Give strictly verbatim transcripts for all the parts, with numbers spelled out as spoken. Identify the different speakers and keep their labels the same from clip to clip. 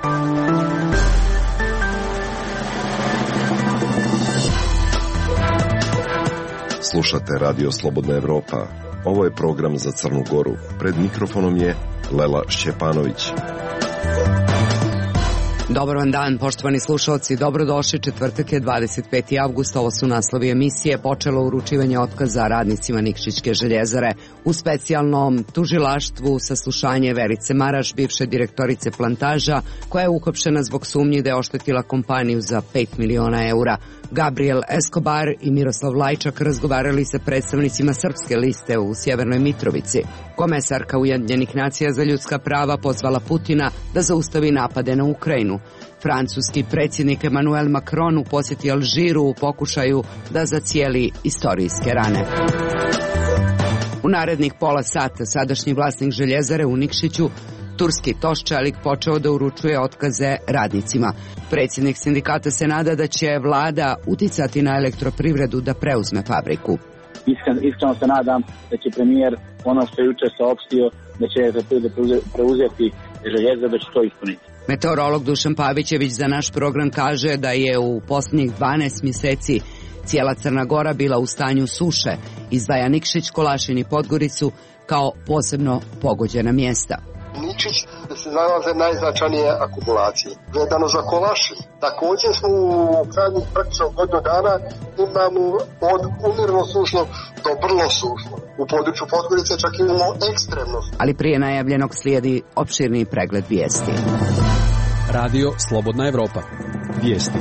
Speaker 1: Slušate Radio Slobodna Evropa. Ovo je program za Crnu Goru. Pred mikrofonom je Lela Šćepanović.
Speaker 2: Dobar vam dan, poštovani slušalci, dobrodošli. Četvrtak je dvadeset peti avgust, ovo su naslovi emisije. Počelo uručivanje otkaza radnicima Nikšićke željezare. U specijalnom tužilaštvu saslušanje Verice Maraš, bivše direktorice Plantaža, koja je uhapšena zbog sumnji da je oštetila kompaniju za pet miliona eura. Gabriel Escobar i Miroslav Lajčak razgovarali sa predstavnicima Srpske liste u Sjevernoj Mitrovici. Komesarka Ujedinjenih nacija za ljudska prava pozvala Putina da zaustavi napade na Ukrajinu. Francuski predsjednik Emmanuel Macron posjeti Alžiru u pokušaju da zacijeli istorijske rane. U narednih pola sata sadašnji vlasnik željezare u Nikšiću, turski Toščelik, počeo da uručuje otkaze radnicima. Predsjednik sindikata se nada da će vlada uticati na elektroprivredu da preuzme fabriku.
Speaker 3: Iskreno, iskreno se nadam da će premijer ono što je juče saopštio da će preuzeti željezaru, da će to ispuniti.
Speaker 2: Meteorolog Dušan Pavićević za naš program kaže da je u posljednjih dvanaest mjeseci cijela Crna Gora bila u stanju suše, izdvaja Nikšić, Kolašin i Podgoricu kao posebno pogođena mjesta.
Speaker 4: Nikšić se nalaze najznačajnije akumulacije. Vezano za Kolašin, također smo u zadnjih praktično godinu dana imamo od umjerno sušno do vrlo sušno. U području Podgorice čak imamo ekstremno.
Speaker 2: Ali prije najavljenog slijedi opširni pregled vijesti.
Speaker 5: Radio Slobodna Evropa. Vijesti.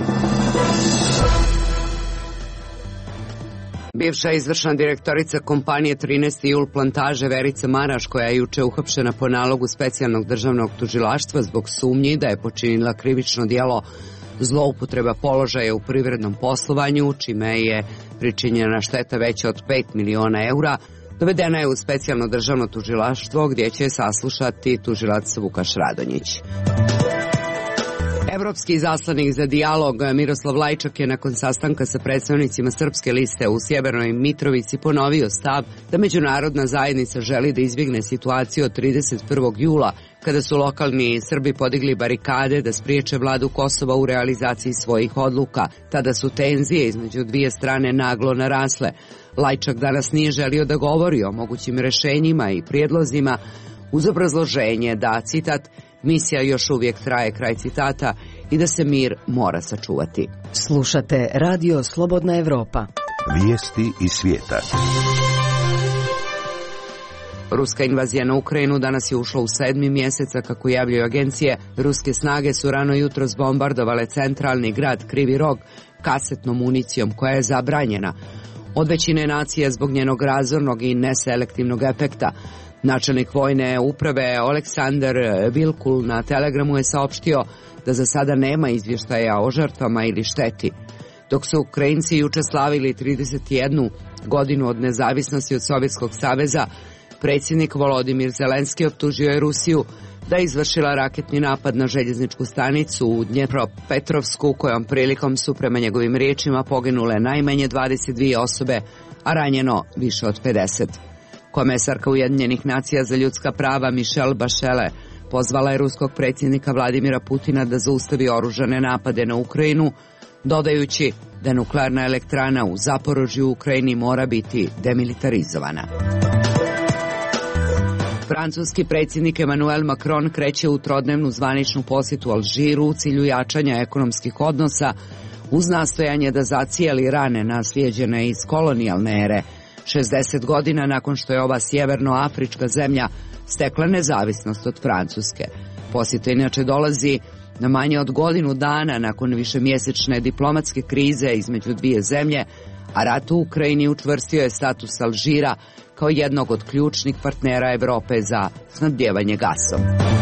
Speaker 2: Bivša izvršna direktorica kompanije trinaesti jul Plantaže Verica Maraš, koja je juče uhapšena po nalogu specijalnog državnog tužilaštva zbog sumnji da je počinila krivično djelo zloupotreba položaja u privrednom poslovanju, čime je pričinjena šteta veća od pet miliona eura, dovedena je u specijalno državno tužilaštvo gdje će saslušati tužilac Vukaš Radonjić. Evropski izaslanik za dijalog Miroslav Lajčak je nakon sastanka sa predstavnicima Srpske liste u Sjevernoj Mitrovici ponovio stav da međunarodna zajednica želi da izbjegne situaciju od trideset prvog jula, kada su lokalni Srbi podigli barikade da spriječe vladu Kosova u realizaciji svojih odluka. Tada su tenzije između dvije strane naglo narasle. Lajčak danas nije želio da govori o mogućim rješenjima i prijedlozima, uz obrazloženje da, citat, misija još uvijek traje, kraj citata, i da se mir mora sačuvati.
Speaker 6: Slušate Radio Slobodna Evropa.
Speaker 7: Vijesti iz svijeta.
Speaker 2: Ruska invazija na Ukrajinu danas je ušla u sedmi mjeseca, kako javljaju agencije. Ruske snage su rano jutro zbombardovale centralni grad Krivi Rog kasetnom municijom koja je zabranjena od većine nacija zbog njenog razornog i neselektivnog efekta. Načelnik vojne uprave Aleksandar Vilkul na Telegramu je saopštio da za sada nema izvještaja o žrtvama ili šteti. Dok su Ukrajinci juče slavili trideset jednu godinu od nezavisnosti od Sovjetskog saveza, predsjednik Volodimir Zelenski optužio je Rusiju da je izvršila raketni napad na željezničku stanicu u Dnjepropetrovsku, kojom prilikom su prema njegovim riječima poginule najmanje dvadeset dvije osobe, a ranjeno više od pedeset. Komesarka Ujedinjenih nacija za ljudska prava Michelle Bachelet pozvala je ruskog predsjednika Vladimira Putina da zaustavi oružane napade na Ukrajinu, dodajući da nuklearna elektrana u Zaporožju u Ukrajini mora biti demilitarizovana. Francuski predsjednik Emmanuel Macron kreće u trodnevnu zvaničnu posjetu Alžiru u cilju jačanja ekonomskih odnosa, uz nastojanje da zacijeli rane naslijeđene iz kolonijalne ere, šezdeset godina nakon što je ova sjevernoafrička zemlja stekla nezavisnost od Francuske. Posjeta inače dolazi na manje od godinu dana nakon višemjesečne diplomatske krize između dvije zemlje, a rat u Ukrajini učvrstio je status Alžira kao jednog od ključnih partnera Europe za snabdijevanje gasom.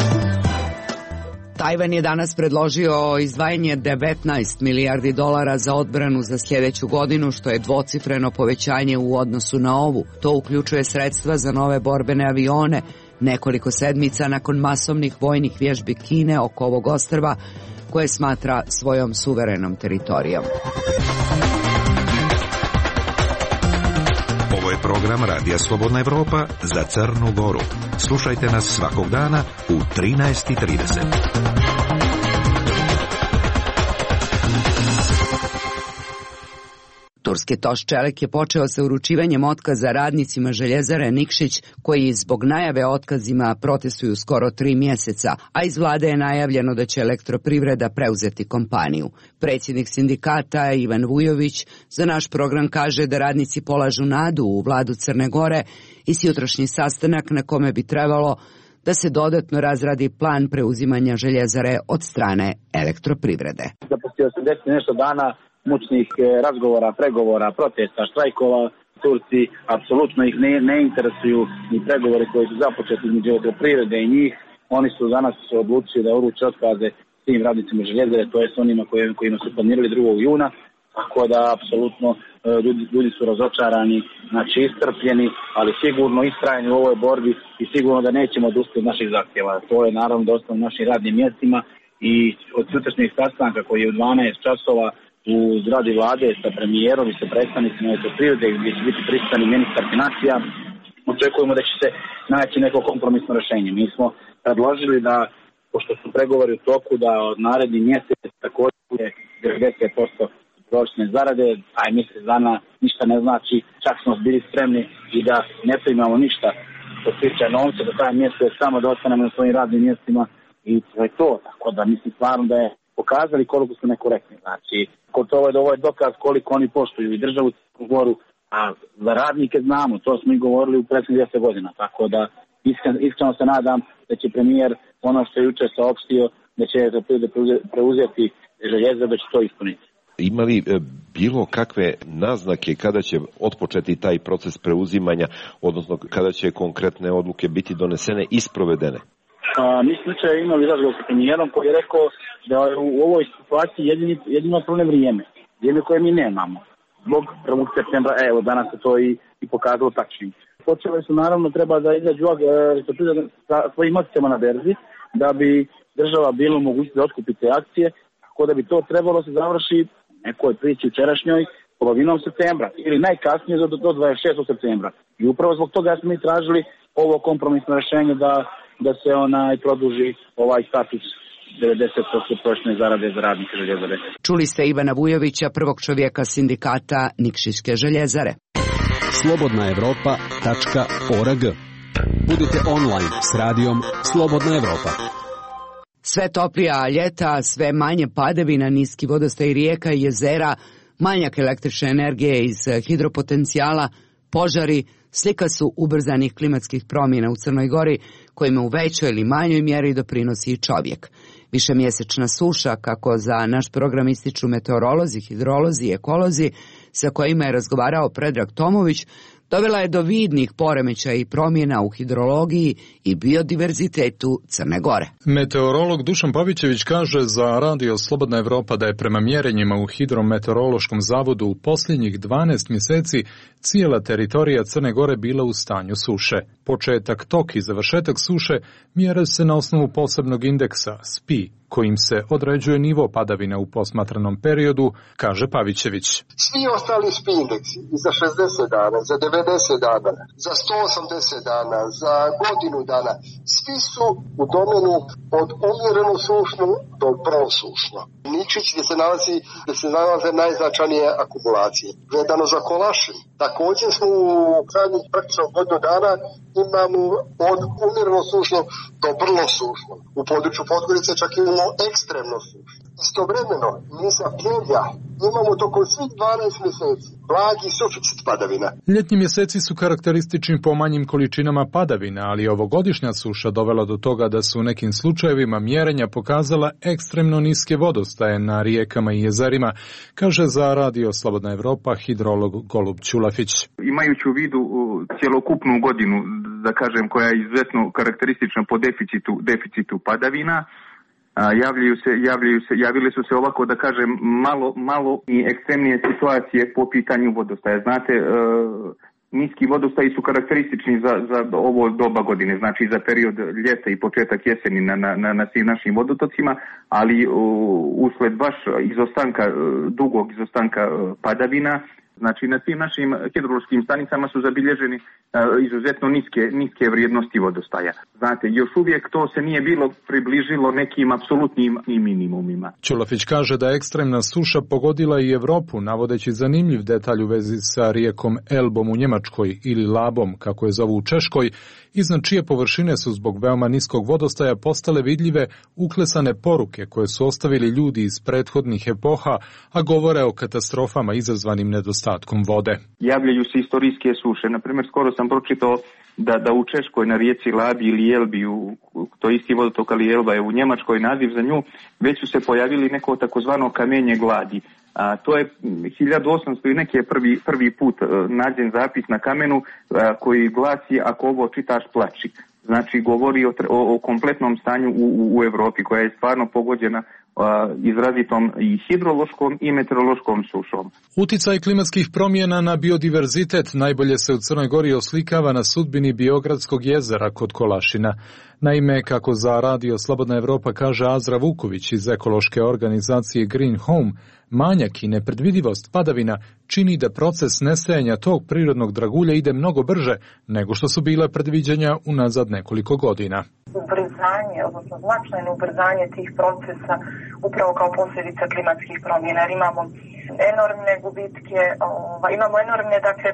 Speaker 2: Tajvan je danas predložio izdvajanje devetnaest milijardi dolara za odbranu za sljedeću godinu, što je dvocifreno povećanje u odnosu na ovu. To uključuje sredstva za nove borbene avione, nekoliko sedmica nakon masovnih vojnih vježbi Kine oko ovog ostrva, koje smatra svojom suverenom teritorijom.
Speaker 7: Ovo je program Radija Slobodna Evropa za Crnu Goru. Slušajte nas svakog dana u trinaest i trideset.
Speaker 2: Turski Toš Čelik je počeo sa uručivanjem otkaza radnicima željezare Nikšić, koji zbog najave otkazima protestuju skoro tri mjeseca, a iz vlade je najavljeno da će Elektroprivreda preuzeti kompaniju. Predsjednik sindikata Ivan Vujović za naš program kaže da radnici polažu nadu u vladu Crne Gore i jutrošnji sastanak na kome bi trebalo da se dodatno razradi plan preuzimanja željezare od strane Elektroprivrede.
Speaker 3: Da poslije osamdeset nešto dana mučnih razgovora, pregovora, protesta, štrajkova, Turci apsolutno ih ne, ne interesuju ni pregovori koji su započeti između Elektroprivrede i njih. Oni su danas odlučili da uruče otkaze svim radnicima željezare, to jest onima koji, kojima su planirali drugog juna. Tako da, apsolutno, ljudi, ljudi su razočarani, znači iscrpljeni, ali sigurno istrajni u ovoj borbi i sigurno da nećemo odustati od naših zahtjeva. To je naravno dosta u našim radnim mjestima i od sutrašnjeg sastanka koji je u dvanaest časova u zgradi vlade sa premijerom i sa predstavnicima Elektroprivrede gdje će biti prisutan ministar financija, očekujemo da će se naći neko kompromisno rješenje. Mi smo predložili da, pošto su pregovori u toku, da od naredni mjesec također je devedeset posto prosječne zarade, a i mjesec dana ništa ne znači, čak smo bili spremni i da ne primamo ništa od tiče novca do taj mjesec, samo da ostanemo na svojim radnim mjestima i to je to. Tako da mislim stvarno da je pokazali koliko su nekorektni. Znači, kod ovo je, ovo je dokaz koliko oni poštuju i državu Crnu Goru, a za radnike znamo, to smo i govorili u prethodnih deset godina. Tako da iskreno, iskreno se nadam da će premijer ono što je jučer saopštio, da će preuzeti željezo, da će to ispuniti.
Speaker 1: Ima li bilo kakve naznake kada će otpočeti taj proces preuzimanja, odnosno kada će konkretne odluke biti donesene i sprovedene?
Speaker 3: A, mi smo jučer imali razgovor sa premijerom koji je rekao da je u ovoj situaciji jedini, jedino problem vrijeme, vrijeme koje mi nemamo. Zbog prvog septembra, evo danas se to i, i pokazalo tačnim. Počele su naravno treba da izađu e, sa svojim akcijama na berzi, da bi država bilo mogućnost da otkupi te akcije, tako da bi to trebalo se završi nekoj priči učerašnjoj polovinom septembra ili najkasnije do, do dvadeset šestog septembra. I upravo zbog toga smo mi tražili ovo kompromisno rješenje da, da se onaj produži ovaj status devedeset posto prosječne zarade za radnike željezare.
Speaker 2: Čuli ste Ivana Vujovića, prvog čovjeka sindikata Nikšićke željezare.
Speaker 5: slobodna evropa tačka org. Budite online s radijom Slobodna Evropa.
Speaker 2: Sve toplija ljeta, sve manje padavina, niski vodostaj rijeka i jezera, manjak električne energije iz hidropotencijala, požari, slika su ubrzanih klimatskih promjena u Crnoj Gori, kojima u većoj ili manjoj mjeri doprinosi i čovjek. Višemjesečna suša, kako za naš program ističu meteorolozi, hidrolozi i ekolozi, sa kojima je razgovarao Predrag Tomović, dovela je do vidnih poremećaja i promjena u hidrologiji i biodiverzitetu Crne Gore.
Speaker 8: Meteorolog Dušan Pavićević kaže za Radio Slobodna Evropa da je prema mjerenjima u Hidrometeorološkom zavodu u posljednjih dvanaest mjeseci cijela teritorija Crne Gore bila u stanju suše. Početak, tok i završetak suše mjere se na osnovu posebnog indeksa S P I, kojim se određuje nivo padavina u posmatranom periodu, kaže Pavićević.
Speaker 4: Svi ostali S P I indeksi i za šezdeset dana, za devedeset dana, za sto osamdeset dana, za godinu dana, svi su u domenu od umjereno sušno do prosušno. Nikšić gdje se nalazi, gdje se nalaze najznačajnije akumulacije. Vezano za Kolašin, također smo u zadnjih praktično godinu dana imamo od umjereno sušno do vrlo sušno. U području Podgorice čak imamo ekstremno sušno. Istovremeno, mi sa Pljevlja imamo tokom svih dvanaest mjeseci blagi suficit padavina.
Speaker 8: Ljetni mjeseci su karakteristični po manjim količinama padavina, ali ovogodišnja suša dovela do toga da su u nekim slučajevima mjerenja pokazala ekstremno niske vodostaje na rijekama i jezerima, kaže za Radio Slobodna Evropa hidrolog Golub Ćulafić.
Speaker 9: Imajući u vidu cjelokupnu godinu, da kažem, koja je izuzetno karakteristična po deficitu, deficitu padavina, Javljaju se, javljaju se, javile su se ovako, da kažem, malo, malo i ekstremnije situacije po pitanju vodostaja. Znate, e, niski vodostaji su karakteristični za, za ovo doba godine, znači za period ljeta i početak jeseni na, na, na svim našim vodotocima, ali u, usled baš izostanka, dugog izostanka padavina, Znači na svim našim hidrološkim stanicama su zabilježeni uh, izuzetno niske, niske vrijednosti vodostaja. Znate, još uvijek to se nije bilo približilo nekim apsolutnim minimumima.
Speaker 8: Ćulafić kaže da je ekstremna suša pogodila i Evropu, navodeći zanimljiv detalj u vezi sa rijekom Elbom u Njemačkoj ili Labom, kako je zovu u Češkoj, iznad čije površine su zbog veoma niskog vodostaja postale vidljive uklesane poruke koje su ostavili ljudi iz prethodnih epoha, a govore o katastrofama izazvanim nedostatkom vode.
Speaker 9: Javljaju se istorijske suše. Naprimjer, skoro sam pročitao da, da u Češkoj na rijeci Labi ili Elbi, u, to isti vodotok ali Elba je u Njemačkoj naziv za nju, već su se pojavili neko takozvano kamenje gladi. A, to je hiljadu osamsto i neki je prvi, prvi put a, nađen zapis na kamenu a, koji glasi ako ovo čitaš plači. Znači govori o, o, o kompletnom stanju u, u, u Evropi koja je stvarno pogođena izrazitom i hidrološkom i meteorološkom sušom.
Speaker 8: Uticaj klimatskih promjena na biodiverzitet najbolje se u Crnoj Gori oslikava na sudbini Biogradskog jezera kod Kolašina. Naime, kako za Radio Slobodna Evropa kaže Azra Vuković iz ekološke organizacije Green Home, manjak i nepredvidivost padavina čini da proces nestajanja tog prirodnog dragulja ide mnogo brže nego što su bile predviđanja unazad nekoliko godina.
Speaker 10: Ubrzanje, odnosno značajno ubrzanje tih procesa upravo kao posljedica klimatskih promjena. Jer imamo enormne gubitke, ova, imamo enormne, dakle,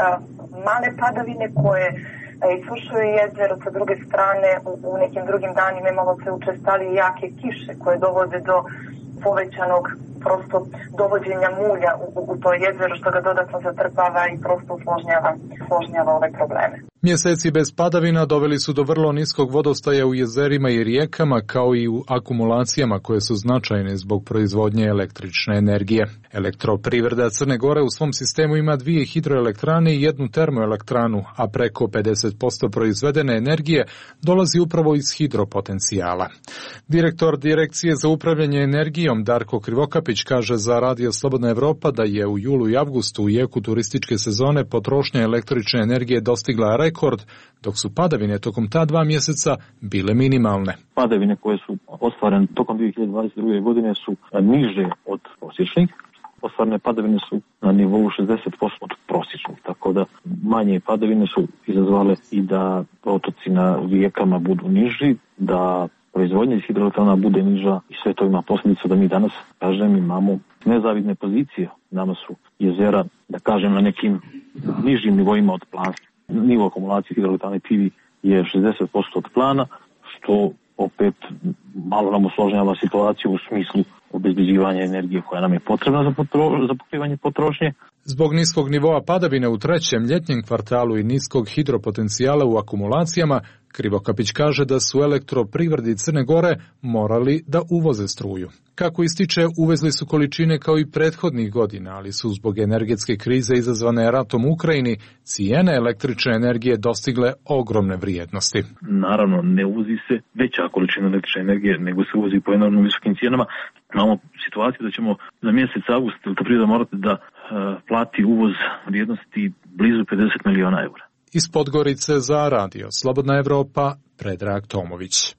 Speaker 10: male padavine koje isušuju jezero, sa druge strane u, u nekim drugim danima imamo sve učestalije jake kiše koje dovode do povećanog prosto dovođenja mulja u, u to jezero što ga dodatno zatrpava i prosto usložnjava, usložnjava ove probleme.
Speaker 8: Mjeseci bez padavina doveli su do vrlo niskog vodostaja u jezerima i rijekama kao i u akumulacijama koje su značajne zbog proizvodnje električne energije. Elektroprivreda Crne Gore u svom sistemu ima dvije hidroelektrane i jednu termoelektranu, a preko pedeset posto proizvedene energije dolazi upravo iz hidropotencijala. Direktor Direkcije za upravljanje energijom Darko Krivokapić kaže za Radio Slobodna Evropa da je u julu i avgustu u jeku turističke sezone potrošnja električne energije dostigla rekord, dok su padavine tokom ta dva mjeseca bile minimalne.
Speaker 11: Padavine koje su ostvarene tokom dvije hiljade dvadeset druge. godine su niže od prosječnih. Ostvarene padavine su na nivou šezdeset posto od prosječnih, tako da manje padavine su izazvale i da protoci na rijekama budu niži, da proizvodnja iz hidroelektrana bude niža i sve to ima posljedicu da mi danas, kažem, imamo nezavidne pozicije. Nama su jezera, da kažem, na nekim nižim nivoima od plana. Nivo akumulacije hidroelektrane Tivi je šezdeset posto od plana, što opet malo nam usložnjava situaciju u smislu obezbeđivanja energije koja nam je potrebna za, potro, za pokrivanje potrošnje.
Speaker 8: Zbog niskog nivoa padavine u trećem ljetnjem kvartalu i niskog hidropotencijala u akumulacijama, Krivokapić kaže da su elektroprivredi Crne Gore morali da uvoze struju. Kako ističe, uvezli su količine kao i prethodnih godina, ali su zbog energetske krize izazvane ratom u Ukrajini cijene električne energije dostigle ogromne vrijednosti.
Speaker 11: Naravno, ne uvozi se veća količina električne energije, nego se uvozi po enormno visokim cijenama. Imamo situaciju da ćemo za mjesec avgust elektroprivreda morati da uh, plati uvoz vrijednosti blizu pedeset miliona eura.
Speaker 8: Iz Podgorice za Radio Slobodna Evropa, Predrag Tomović.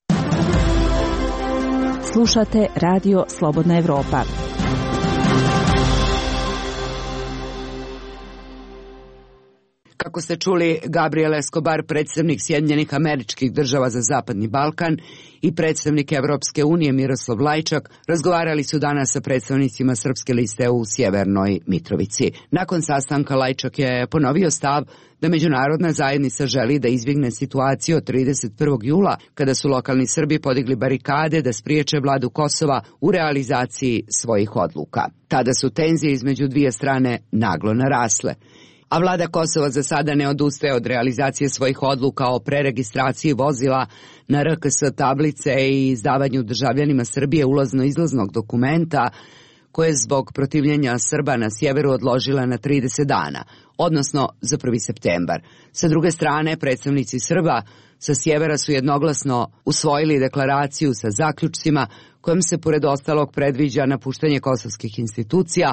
Speaker 12: Slušate Radio Slobodna Evropa.
Speaker 2: Kako ste čuli, Gabriel Escobar, predstavnik Sjedinjenih Američkih Država za Zapadni Balkan, i predstavnik Evropske unije Miroslav Lajčak razgovarali su danas sa predstavnicima Srpske liste u Sjevernoj Mitrovici. Nakon sastanka Lajčak je ponovio stav da međunarodna zajednica želi da izbjegne situaciju od trideset prvog jula, kada su lokalni Srbi podigli barikade da spriječe vladu Kosova u realizaciji svojih odluka. Tada su tenzije između dvije strane naglo narasle. A vlada Kosova za sada ne odustaje od realizacije svojih odluka o preregistraciji vozila na R K S tablice i izdavanju državljanima Srbije ulazno-izlaznog dokumenta, koje je zbog protivljenja Srba na sjeveru odložila na trideset dana, odnosno za prvi septembar. Sa druge strane, predstavnici Srba sa sjevera su jednoglasno usvojili deklaraciju sa zaključcima kojom se pored ostalog predviđa napuštanje kosovskih institucija,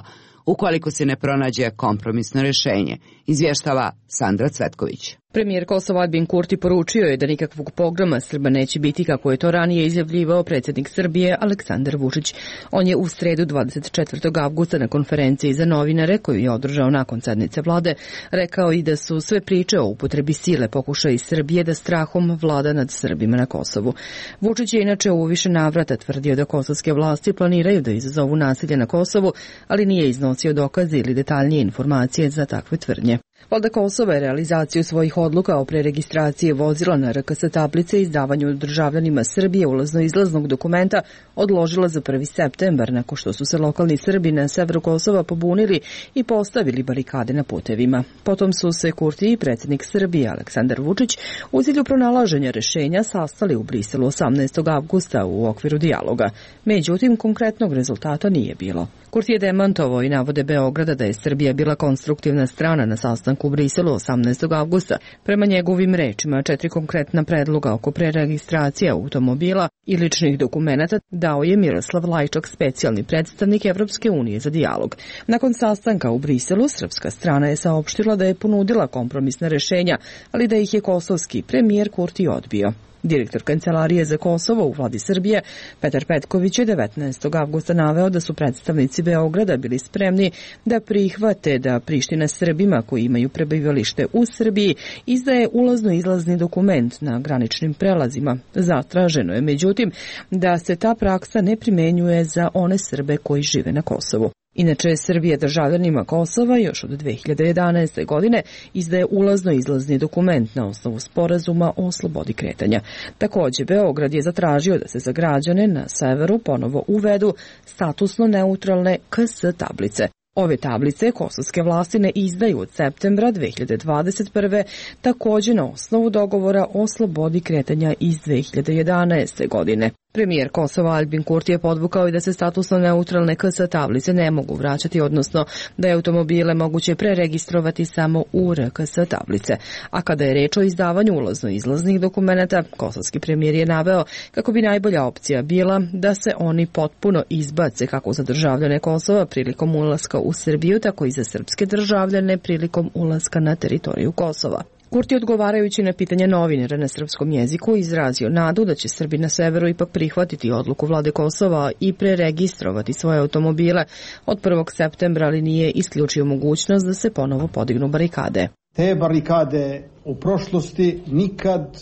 Speaker 2: ukoliko se ne pronađe kompromisno rešenje, izvještava Sandra Cvetković.
Speaker 13: Premijer Kosova Albin Kurti poručio je da nikakvog pogroma Srba neće biti, kako je to ranije izjavljivao predsjednik Srbije Aleksandar Vučić. On je u sredu dvadeset četvrtog avgusta na konferenciji za novinare, koju je održao nakon sednice vlade, rekao i da su sve priče o upotrebi sile pokušaji Srbije da strahom vlada nad Srbima na Kosovu. Vučić je inače u više navrata tvrdio da kosovske vlasti planiraju da izazovu nasilje na Kosovu, ali nije iznosio dokaze ili detaljnije informacije za takve tvrdnje. Vlada Kosova je realizaciju svojih odluka o preregistraciji vozila na R K S tablice i izdavanju državljanima Srbije ulazno-izlaznog dokumenta odložila za prvi septembar, nakon što su se lokalni Srbi na severu Kosova pobunili i postavili barikade na putevima. Potom su se Kurti i predsjednik Srbije Aleksandar Vučić u cilju pronalaženja rešenja sastali u Briselu osamnaestog avgusta u okviru dijaloga. Međutim, konkretnog rezultata nije bilo. Kurti je demantovao i navode Beograda da je Srbija bila konstruktivna strana na sastanku u Briselu osamnaestog avgusta. Prema njegovim rečima, četiri konkretna predloga oko preregistracije automobila i ličnih dokumenata dao je Miroslav Lajčak, specijalni predstavnik Evropske unije za dijalog. Nakon sastanka u Briselu, srpska strana je saopštila da je ponudila kompromisna rešenja, ali da ih je kosovski premijer Kurti odbio. Direktor Kancelarije za Kosovo u vladi Srbije, Petar Petković, je devetnaestog avgusta naveo da su predstavnici Beograda bili spremni da prihvate da Priština Srbima koji imaju prebivalište u Srbiji izdaje ulazno-izlazni dokument na graničnim prelazima. Zatraženo je, međutim, da se ta praksa ne primenjuje za one Srbe koji žive na Kosovu. Inače, Srbija državljanima Kosova još od dve hiljade jedanaeste. godine izdaje ulazno-izlazni dokument na osnovu sporazuma o slobodi kretanja. Također, Beograd je zatražio da se za građane na severu ponovo uvedu statusno neutralne K S tablice. Ove tablice kosovske vlasti ne izdaju od septembra dve hiljade dvadeset prve. također na osnovu dogovora o slobodi kretanja iz dve hiljade jedanaeste. godine. Premijer Kosova Albin Kurti je podvukao i da se statusno neutralne K S tablice ne mogu vraćati, odnosno da je automobile moguće preregistrovati samo u R K S tablice. A kada je reč o izdavanju ulazno-izlaznih dokumenata, kosovski premijer je naveo kako bi najbolja opcija bila da se oni potpuno izbace kako za državljane Kosova prilikom ulaska u Srbiju, tako i za srpske državljane prilikom ulaska na teritoriju Kosova. Kurti, odgovarajući na pitanje novinara na srpskom jeziku, izrazio nadu da će Srbi na severu ipak prihvatiti odluku vlade Kosova i preregistrovati svoje automobile od prvog septembra, ali nije isključio mogućnost da se ponovo podignu barikade.
Speaker 14: Te barikade u prošlosti nikad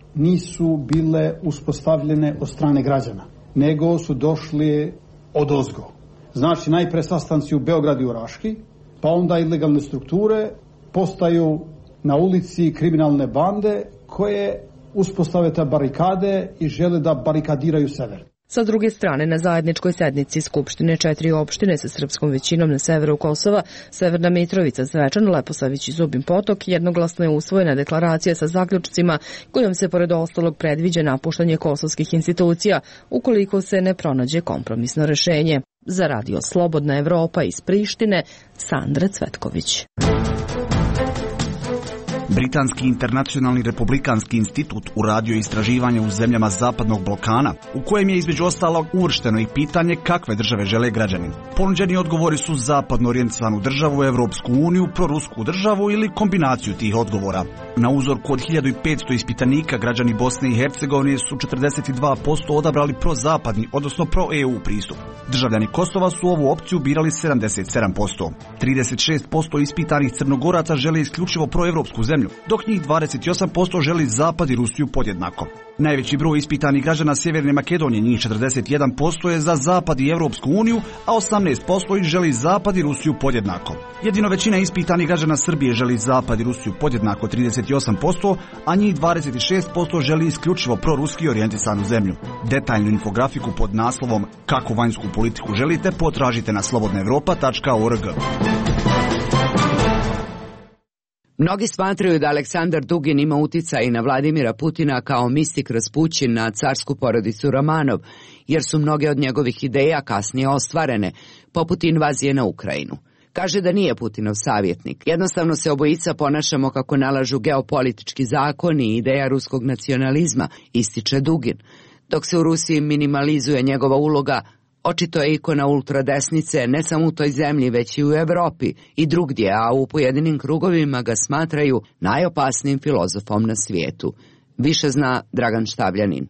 Speaker 14: nisu bile uspostavljene od strane građana, nego su došli odozgo. Znači, najpre sastanci u Beogradu i u Raški, pa onda ilegalne strukture postaju na ulici kriminalne bande koje uspostave te barikade i žele da barikadiraju sever.
Speaker 13: Sa druge strane, na zajedničkoj sednici Skupštine četiri opštine sa srpskom većinom na severu Kosova, Severna Mitrovica, Zvečan, Leposavić i Zubin Potok, jednoglasno je usvojena deklaracija sa zaključcima kojom se pored ostalog predviđa napuštanje kosovskih institucija ukoliko se ne pronađe kompromisno rešenje. Za Radio Slobodna Evropa iz Prištine, Sandra Cvetković.
Speaker 15: Britanski internacionalni republikanski institut uradio istraživanje u zemljama Zapadnog Balkana, u kojem je između ostalog uvršteno i pitanje kakve države žele građani. Ponuđeni odgovori su zapadno orijentisanu državu, Evropsku uniju, prorusku državu ili kombinaciju tih odgovora. Na uzorku od hiljadu petsto ispitanika građani Bosne i Hercegovine su četrdeset dva posto odabrali prozapadni, odnosno pro-E U pristup. Državljani Kosova su ovu opciju birali sedamdeset sedam posto. trideset šest posto ispitanih Crnogoraca žele isključivo proevropsku zemlju, dok njih dvadeset osam posto želi Zapad i Rusiju podjednako. Najveći broj ispitanih građana Sjeverne Makedonije, njih četrdeset jedan posto, je za Zapad i Evropsku uniju, a osamnaest posto ih želi Zapad i Rusiju podjednako. Jedino većina ispitanih građana Srbije želi Zapad i Rusiju podjednako, trideset osam posto, a njih dvadeset šest posto želi isključivo proruski orijentisanu zemlju. Detaljnu infografiku pod naslovom Kako vanjsku politiku želite potražite na slobodna evropa tačka org.
Speaker 2: Mnogi smatraju da Aleksandar Dugin ima uticaj i na Vladimira Putina kao mistik Raspućin na carsku porodicu Romanov, jer su mnoge od njegovih ideja kasnije ostvarene, poput invazije na Ukrajinu. Kaže da nije Putinov savjetnik. Jednostavno se obojica ponašamo kako nalažu geopolitički zakoni i ideja ruskog nacionalizma, ističe Dugin. Dok se u Rusiji minimalizuje njegova uloga, Očito je ikona ultradesnice ne samo u toj zemlji, već i u Evropi i drugdje, a u pojedinim krugovima ga smatraju najopasnijim filozofom na svijetu. Više zna Dragan Štavljanin.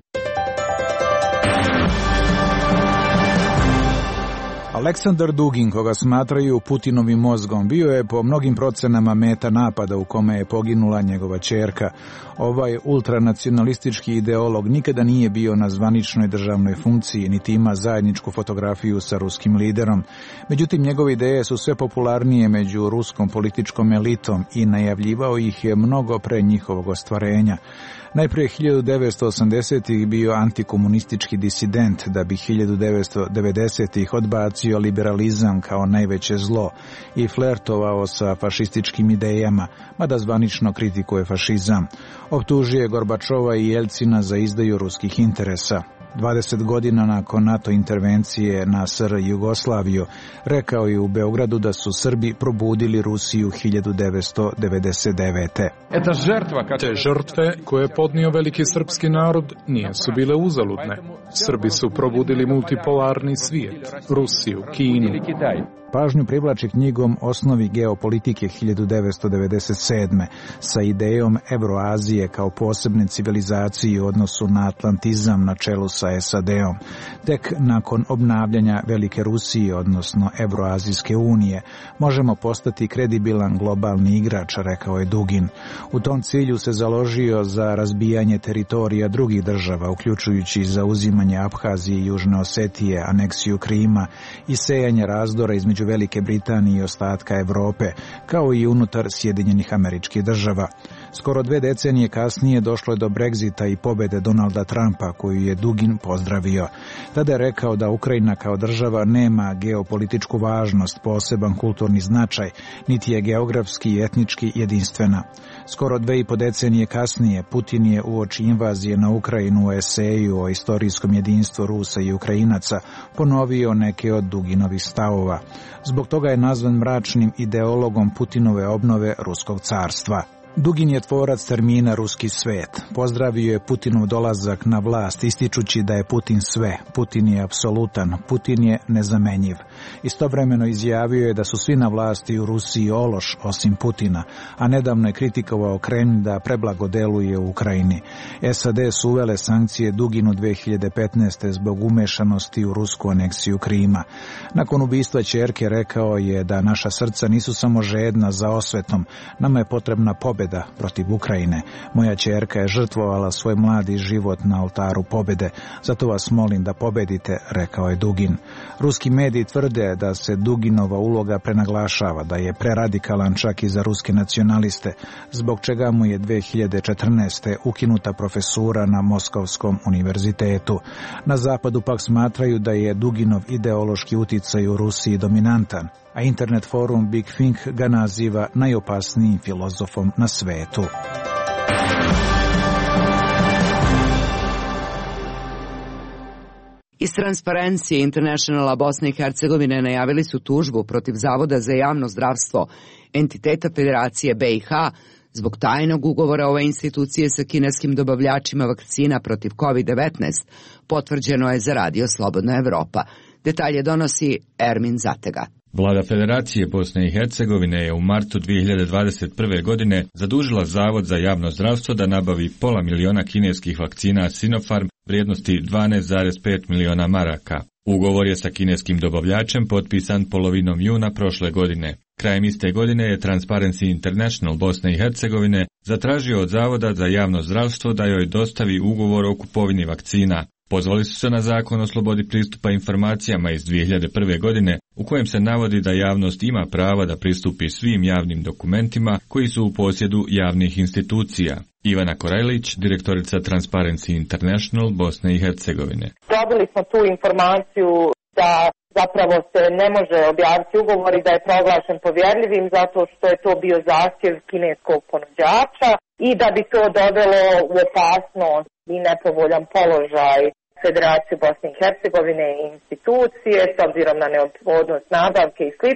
Speaker 16: Aleksandar Dugin, koga smatraju Putinovim mozgom, bio je po mnogim procenama meta napada u kome je poginula njegova ćerka. Ovaj ultranacionalistički ideolog nikada nije bio na zvaničnoj državnoj funkciji, niti ima zajedničku fotografiju sa ruskim liderom. Međutim, njegove ideje su sve popularnije među ruskom političkom elitom i najavljivao ih je mnogo pre njihovog ostvarenja. Najprije hiljadu devetsto osamdesetih bio antikomunistički disident, da bi hiljadu devetsto devedesetih odbacio liberalizam kao najveće zlo i flertovao sa fašističkim idejama, mada zvanično kritikuje fašizam. Optužio je Gorbačova i Jelcina za izdaju ruskih interesa. dvadeset godina nakon NATO intervencije na S R Jugoslaviju, rekao je u Beogradu da su Srbi probudili Rusiju hiljadu devetsto devedeset devete.
Speaker 8: Te žrtve koje je podnio veliki srpski narod nisu bile uzaludne. Srbi su probudili multipolarni svijet, Rusiju, Kinu.
Speaker 16: Pažnju privlači knjigom Osnovi geopolitike hiljadu devetsto devedeset sedme sa idejom Evroazije kao posebne civilizacije u odnosu na atlantizam na čelu sa S A D-om. Tek nakon obnavljanja Velike Rusije, odnosno Evroazijske unije, možemo postati kredibilan globalni igrač, rekao je Dugin. U tom cilju se založio za razbijanje teritorija drugih država, uključujući zauzimanje Abhazije i Južne Osetije, aneksiju Krima i sejanje razdora između Velike Britanije i ostatka Evrope, kao i unutar Sjedinjenih Američkih Država. Skoro dve decenije kasnije došlo je do Brexita i pobede Donalda Trumpa, koju je Dugin pozdravio. Tada je rekao da Ukrajina kao država nema geopolitičku važnost, poseban kulturni značaj, niti je geografski i etnički jedinstvena. Skoro dve i po decenije kasnije Putin je uoči invazije na Ukrajinu u eseju o istorijskom jedinstvu Rusa i Ukrajinaca ponovio neke od Duginovih stavova. Zbog toga je nazvan mračnim ideologom Putinove obnove Ruskog carstva. Dugin je tvorac termina ruski svet. Pozdravio je Putinov dolazak na vlast, ističući da je Putin sve. Putin je apsolutan, Putin je nezamenjiv. Istovremeno izjavio je da su svi na vlasti u Rusiji ološ osim Putina, a nedavno je kritikovao Kremlj da preblago deluje u Ukrajini. S A D su uvele sankcije Duginu dve hiljade petnaeste. zbog umešanosti u rusku aneksiju Krima. Nakon ubistva ćerke rekao je da naša srca nisu samo žedna za osvetom, nama je potrebna pobjeda protiv Ukrajine. Moja ćerka je žrtvovala svoj mladi život na oltaru pobjede, zato vas molim da pobedite, rekao je Dugin. Ruski mediji tvrde da se Duginova uloga prenaglašava, da je preradikalan čak i za ruske nacionaliste, zbog čega mu je dve hiljade četrnaeste. ukinuta profesura na Moskovskom univerzitetu. Na zapadu pak smatraju da je Duginov ideološki uticaj u Rusiji dominantan, a internet forum Big Think ga naziva najopasnijim filozofom na svetu.
Speaker 2: Iz Transparency Internationala Bosne i Hercegovine najavili su tužbu protiv Zavoda za javno zdravstvo, entiteta Federacije B i H, zbog tajnog ugovora ove institucije sa kineskim dobavljačima vakcina protiv kovid devetnaest, potvrđeno je za Radio Slobodna Evropa. Detalje donosi Ermin Zatega.
Speaker 17: Vlada Federacije Bosne i Hercegovine je u martu dvije hiljade dvadeset prve. godine zadužila Zavod za javno zdravstvo da nabavi pola miliona kineskih vakcina Sinopharm vrijednosti dvanaest zarez pet miliona maraka. Ugovor je sa kineskim dobavljačem potpisan polovinom juna prošle godine. Krajem iste godine je Transparency International Bosne i Hercegovine zatražio od Zavoda za javno zdravstvo da joj dostavi ugovor o kupovini vakcina. Pozvali su se na zakon o slobodi pristupa informacijama iz dvije hiljade prve. godine, u kojem se navodi da javnost ima prava da pristupi svim javnim dokumentima koji su u posjedu javnih institucija. Ivana Korajlić, direktorica Transparency International Bosne i Hercegovine.
Speaker 10: Dobili smo tu informaciju da zapravo se ne može objaviti ugovor i da je proglašen povjerljivim zato što je to bio zahtjev kineskog ponuđača i da bi to dovelo u opasnost i nepovoljan položaj Federacije Bosne i Hercegovine i institucije s obzirom na neophodnost nabavke i slično.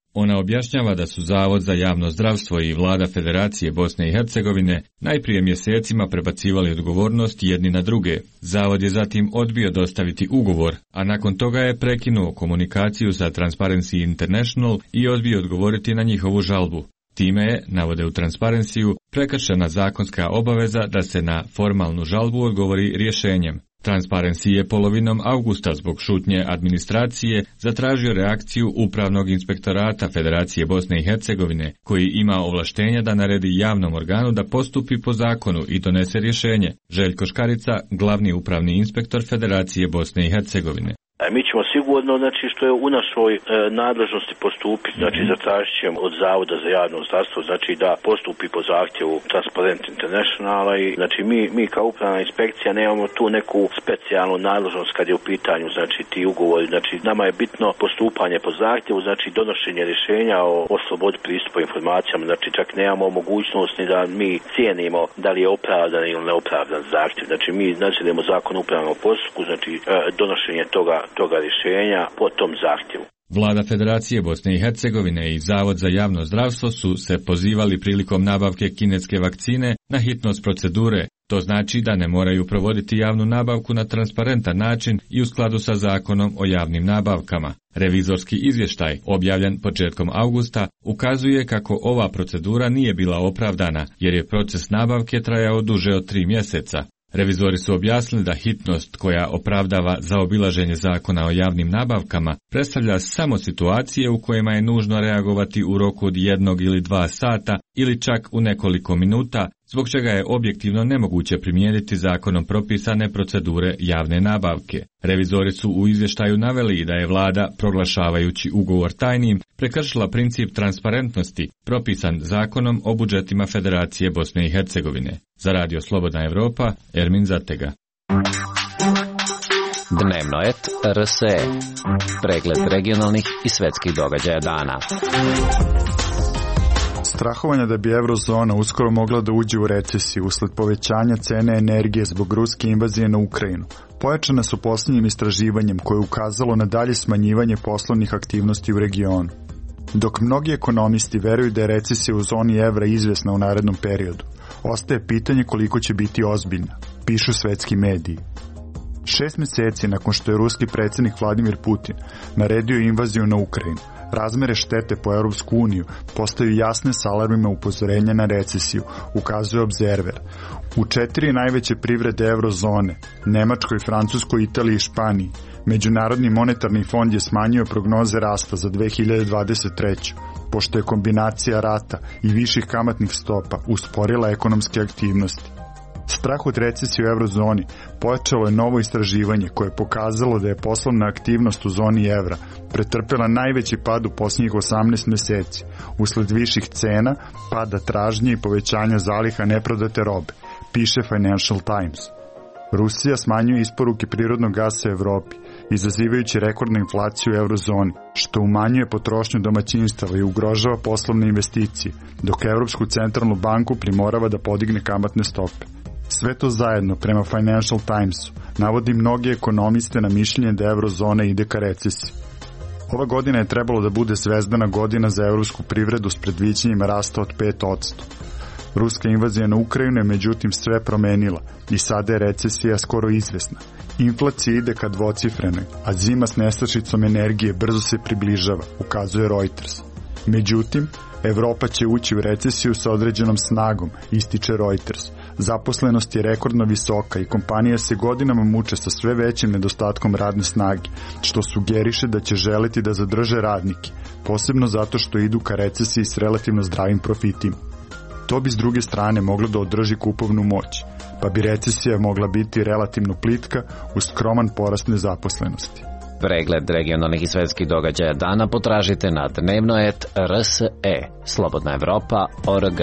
Speaker 17: Ona objašnjava da su Zavod za javno zdravstvo i Vlada Federacije Bosne i Hercegovine najprije mjesecima prebacivali odgovornost jedni na druge. Zavod je zatim odbio dostaviti ugovor, a nakon toga je prekinuo komunikaciju sa Transparency International i odbio odgovoriti na njihovu žalbu. Time je, navode u Transparencyu, prekršena zakonska obaveza da se na formalnu žalbu odgovori rješenjem. Transparency je polovinom avgusta zbog šutnje administracije zatražio reakciju Upravnog inspektorata Federacije Bosne i Hercegovine, koji ima ovlaštenja da naredi javnom organu da postupi po zakonu i donese rješenje. Željko Škarica, glavni upravni inspektor Federacije Bosne i Hercegovine.
Speaker 18: Mi ćemo sigurno, znači, što je u našoj e, nadležnosti postupiti, znači zatražit ćemo od Zavoda za javno zdravstvo, znači da postupi po zahtjevu Transparent Internationala i znači mi, mi kao upravna inspekcija nemamo tu neku specijalnu nadležnost kad je u pitanju, znači, ti ugovori, znači nama je bitno postupanje po zahtjevu, znači donošenje rješenja o, o slobodi pristupa informacijama, znači čak nemamo mogućnost ni da mi cijenimo da li je opravdan ili neopravdan zahtjev, znači mi nadziremo zakon o upravnom postupku, znači e, donošenje toga toga rješenja po tom zahtjevu.
Speaker 17: Vlada Federacije Bosne i Hercegovine i Zavod za javno zdravstvo su se pozivali prilikom nabavke kineske vakcine na hitnost procedure. To znači da ne moraju provoditi javnu nabavku na transparentan način i u skladu sa zakonom o javnim nabavkama. Revizorski izvještaj, objavljen početkom avgusta, ukazuje kako ova procedura nije bila opravdana jer je proces nabavke trajao duže od tri mjeseca. Revizori su objasnili da hitnost koja opravdava zaobilaženje zakona o javnim nabavkama predstavlja samo situacije u kojima je nužno reagovati u roku od jednog ili dva sata ili čak u nekoliko minuta, zbog čega je objektivno nemoguće primijeniti zakonom propisane procedure javne nabavke. Revizori su u izvještaju naveli da je vlada, proglašavajući ugovor tajnim, prekršila princip transparentnosti propisan zakonom o budžetima Federacije Bosne i Hercegovine. Za Radio Slobodna Evropa, Ermin Zatega.
Speaker 19: Dnevnoet R S E. Pregled regionalnih i svetskih događaja dana.
Speaker 20: Strahovanja da bi eurozona uskoro mogla da uđe u recesiju usled povećanja cene energije zbog ruske invazije na Ukrajinu pojačane su posljednjim istraživanjem koje je ukazalo na dalje smanjivanje poslovnih aktivnosti u regionu. Dok mnogi ekonomisti veruju da je recesija u zoni evra izvjesna u narednom periodu, ostaje pitanje koliko će biti ozbiljna, pišu svetski mediji. Šest mjeseci nakon što je ruski predsjednik Vladimir Putin naredio invaziju na Ukrajinu, razmere štete po Europsku uniju postaju jasne s alarmima upozorenja na recesiju, ukazuje Observer. U četiri najveće privrede eurozone, Nemačkoj, Francuskoj, Italiji i Španiji, Međunarodni monetarni fond je smanjio prognoze rasta za dve hiljade dvadeset treću. pošto je kombinacija rata i viših kamatnih stopa usporila ekonomske aktivnosti. Strah od recesije u eurozoni pojačalo je novo istraživanje koje je pokazalo da je poslovna aktivnost u zoni evra pretrpela najveći pad u posljednjih osamnaest mjeseci, usled viših cena, pada tražnje i povećanja zaliha neprodate robe, piše Financial Times. Rusija smanjuje isporuke prirodnog gasa u Evropi, izazivajući rekordnu inflaciju u eurozoni, što umanjuje potrošnju domaćinstava i ugrožava poslovne investicije, dok Europsku centralnu banku primorava da podigne kamatne stope. Sve to zajedno, prema Financial Timesu, navodi mnogi ekonomiste na mišljenje da eurozona ide ka recesiji. Ova godina je trebalo da bude zvezdana godina za evropsku privredu s predviđanjima rasta od pet posto. Ruska invazija na Ukrajinu je međutim sve promenila i sada je recesija skoro izvesna. Inflacija ide ka dvocifrenoj, a zima s nestašicom energije brzo se približava, ukazuje Reuters. Međutim, Evropa će ući u recesiju sa određenom snagom, ističe Reuters. Zaposlenost je rekordno visoka i kompanije se godinama muče sa sve većim nedostatkom radne snage, što sugeriše da će želiti da zadrže radnike, posebno zato što idu ka recesiji s relativno zdravim profitima. To bi s druge strane moglo da održi kupovnu moć, pa bi recesija mogla biti relativno plitka uz skroman porast nezaposlenosti.
Speaker 19: Pregled regionalnih i svetskih događaja dana potražite na dnevnoet R S E, Slobodna Evropa, O R G.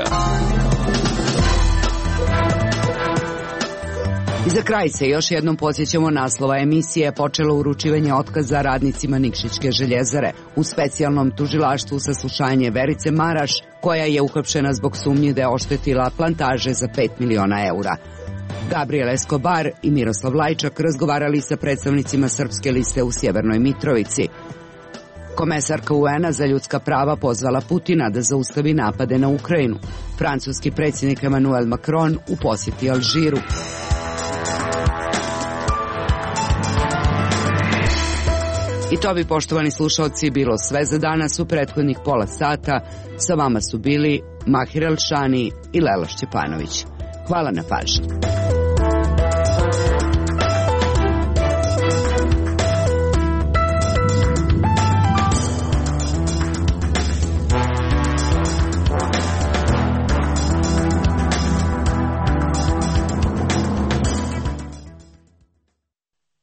Speaker 2: I za kraj se još jednom podsjećamo naslova emisije. Počelo uručivanje otkaza radnicima Nikšićke željezare. U specijalnom tužilaštvu saslušanje Verice Maraš, koja je uhapšena zbog sumnje da je oštetila plantaže za pet miliona eura. Gabriel Escobar i Miroslav Lajčak razgovarali sa predstavnicima Srpske liste u Sjevernoj Mitrovici. Komesarka U N-a za ljudska prava pozvala Putina da zaustavi napade na Ukrajinu. Francuski predsjednik Emmanuel Macron u posjeti Alžiru. I to bi, poštovani slušalci, bilo sve za danas u prethodnih pola sata. Sa vama su bili Mahir Elšani i Lela Šćepanović. Hvala na pažnji.